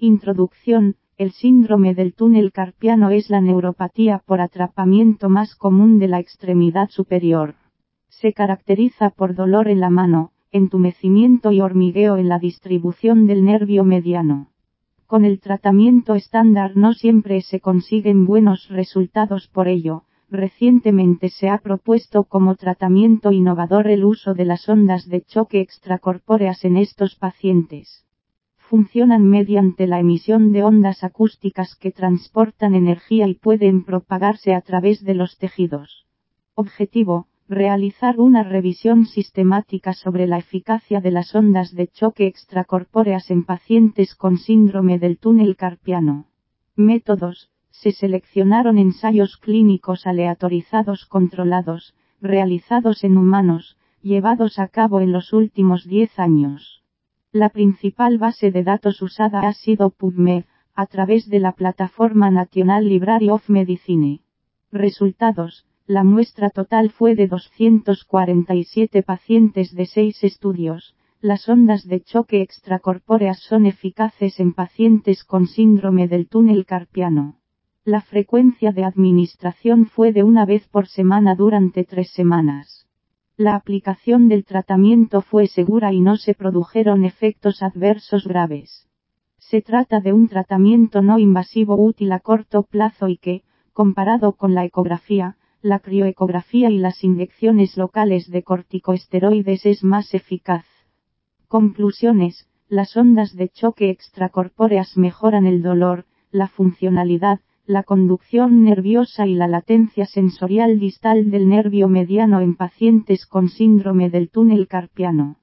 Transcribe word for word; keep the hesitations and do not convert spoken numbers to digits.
Introducción. El síndrome del túnel carpiano es la neuropatía por atrapamiento más común de la extremidad superior. Se caracteriza por dolor en la mano, entumecimiento y hormigueo en la distribución del nervio mediano. Con el tratamiento estándar no siempre se consiguen buenos resultados, por ello, recientemente se ha propuesto como tratamiento innovador el uso de las ondas de choque extracorpóreas en estos pacientes. Funcionan mediante la emisión de ondas acústicas que transportan energía y pueden propagarse a través de los tejidos. Objetivo: realizar una revisión sistemática sobre la eficacia de las ondas de choque extracorpóreas en pacientes con síndrome del túnel carpiano. Métodos: se seleccionaron ensayos clínicos aleatorizados controlados, realizados en humanos, llevados a cabo en los últimos diez años. La principal base de datos usada ha sido PubMed, a través de la plataforma National Library of Medicine. Resultados: la muestra total fue de doscientos cuarenta y siete pacientes de seis estudios. Las ondas de choque extracorpóreas son eficaces en pacientes con síndrome del túnel carpiano. La frecuencia de administración fue de una vez por semana durante tres semanas. La aplicación del tratamiento fue segura y no se produjeron efectos adversos graves. Se trata de un tratamiento no invasivo útil a corto plazo y que, comparado con la ecografía, la crioecografía y las inyecciones locales de corticosteroides, es más eficaz. Conclusiones: las ondas de choque extracorpóreas mejoran el dolor, la funcionalidad, la conducción nerviosa y la latencia sensorial distal del nervio mediano en pacientes con síndrome del túnel carpiano.